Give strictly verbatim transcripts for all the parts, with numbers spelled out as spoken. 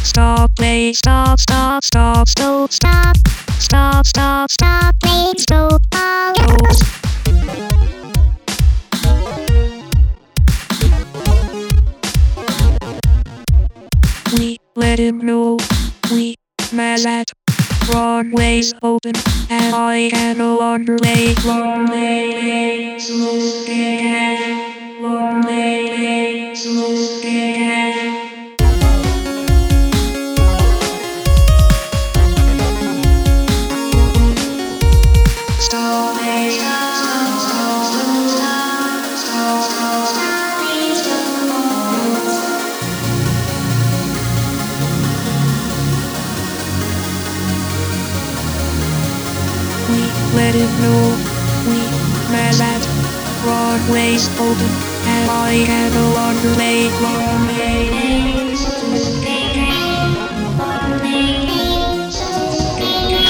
Stop, play, stop, stop, stop, stop, stop, stop, stop, stop, play, stop, stop. We let him know we mad at runways open and I can no longer wait. Runways open, runways open. Stop, stop, stop, stop, stop, stop, please don't. We let him know we mad at runways open and I can no longer wait. Runways open, runways open.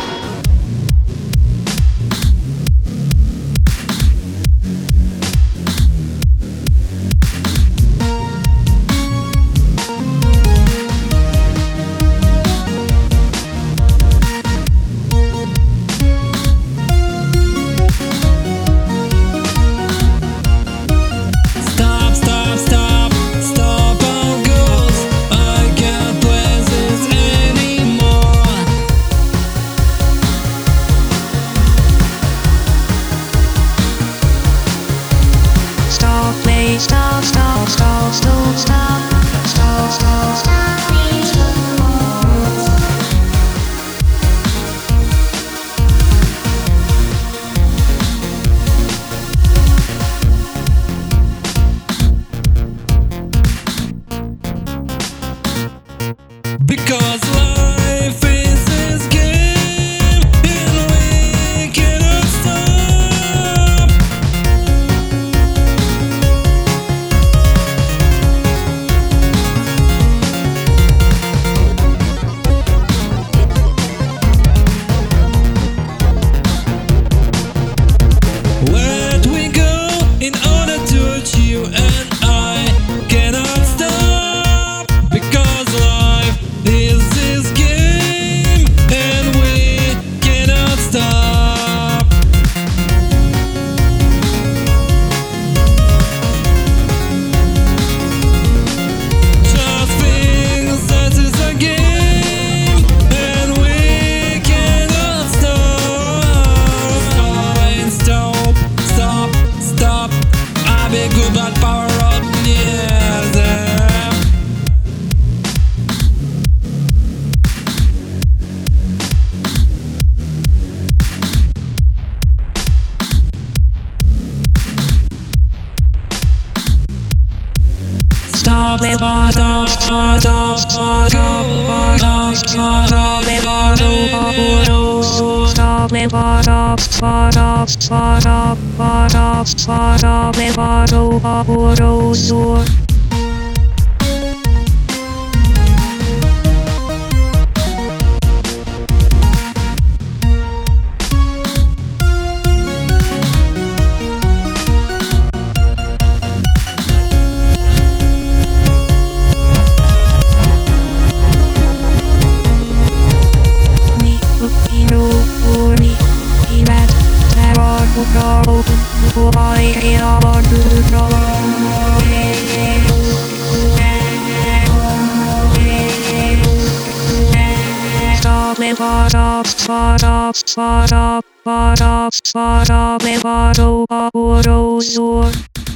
Stop, stop, stop, stop, stop, stop, stop, stop, please don't. Because life is this game and we cannot stop. Where'd we go in order to achieve and I cannot stop. Because life is this game and we cannot stop. Just think that is a game and we cannot stop. Stop, stop, stop. I be good at power up, yeah, there. Stop, stop, stop, stop, stop, stop, stop, stop, stop, stop, stop, stop, stop, stop, stop, stop. Stop, stop, stop, stop, stop, stop, stop, stop, stop, stop, stop, stop, stop, stop,